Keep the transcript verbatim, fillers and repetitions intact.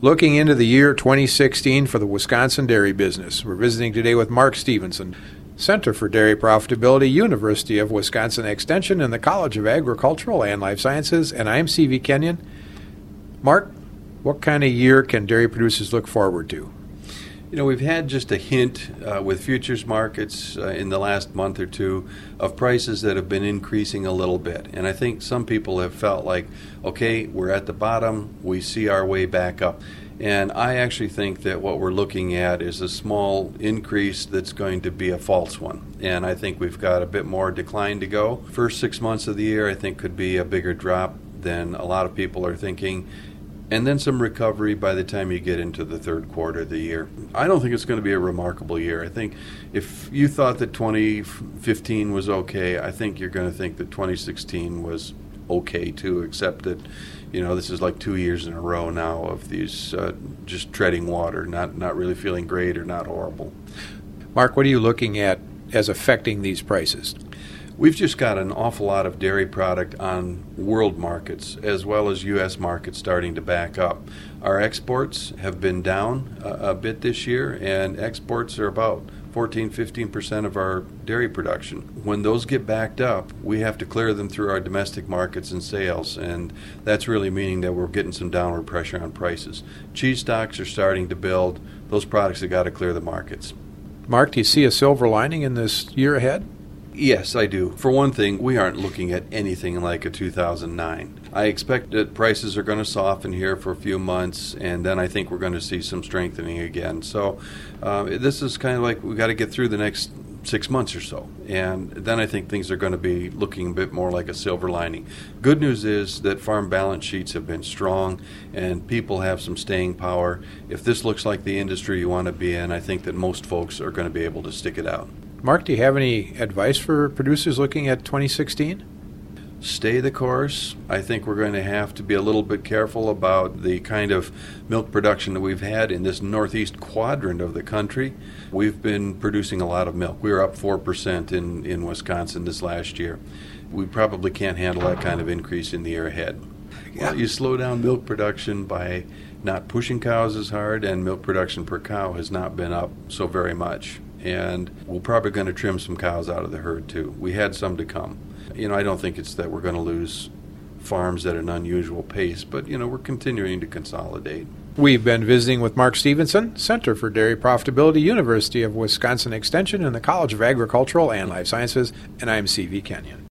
looking into the year twenty sixteen for the Wisconsin dairy business. We're visiting today with Mark Stevenson, Center for Dairy Profitability, University of Wisconsin Extension, and the College of Agricultural and Life Sciences, and I'm C V Kenyon. Mark, what kind of year can dairy producers look forward to? You know, we've had just a hint uh, with futures markets uh, in the last month or two of prices that have been increasing a little bit. And I think some people have felt like, okay, we're at the bottom, we see our way back up. And I actually think that what we're looking at is a small increase that's going to be a false one. And I think we've got a bit more decline to go. First six months of the year, I think, could be a bigger drop than a lot of people are thinking. And then some recovery by the time you get into the third quarter of the year. I don't think it's going to be a remarkable year. I think if you thought that twenty fifteen was okay, I think you're going to think that twenty sixteen was okay too, except that, you know, this is like two years in a row now of these uh, just treading water, not, not really feeling great or not horrible. Mark, what are you looking at as affecting these prices? We've just got an awful lot of dairy product on world markets as well as U S markets starting to back up. Our exports have been down a, a bit this year, and exports are about fourteen, fifteen percent of our dairy production. When those get backed up, we have to clear them through our domestic markets and sales, and that's really meaning that we're getting some downward pressure on prices. Cheese stocks are starting to build. Those products have got to clear the markets. Mark, do you see a silver lining in this year ahead? Yes, I do. For one thing, we aren't looking at anything like a two thousand nine. I expect that prices are going to soften here for a few months, and then I think we're going to see some strengthening again. So uh, this is kind of like we've got to get through the next six months or so, and then I think things are going to be looking a bit more like a silver lining. Good news is that farm balance sheets have been strong, and people have some staying power. If this looks like the industry you want to be in, I think that most folks are going to be able to stick it out. Mark, do you have any advice for producers looking at twenty sixteen? Stay the course. I think we're going to have to be a little bit careful about the kind of milk production that we've had in this northeast quadrant of the country. We've been producing a lot of milk. We were up four percent in, in Wisconsin this last year. We probably can't handle that kind of increase in the year ahead. Yeah. Well, you slow down milk production by not pushing cows as hard, and milk production per cow has not been up so very much. And we're probably going to trim some cows out of the herd too. We had some to come. You know, I don't think it's that we're going to lose farms at an unusual pace, but, you know, we're continuing to consolidate. We've been visiting with Mark Stevenson, Center for Dairy Profitability, University of Wisconsin Extension, and the College of Agricultural and Life Sciences, and I'm C V Kenyon.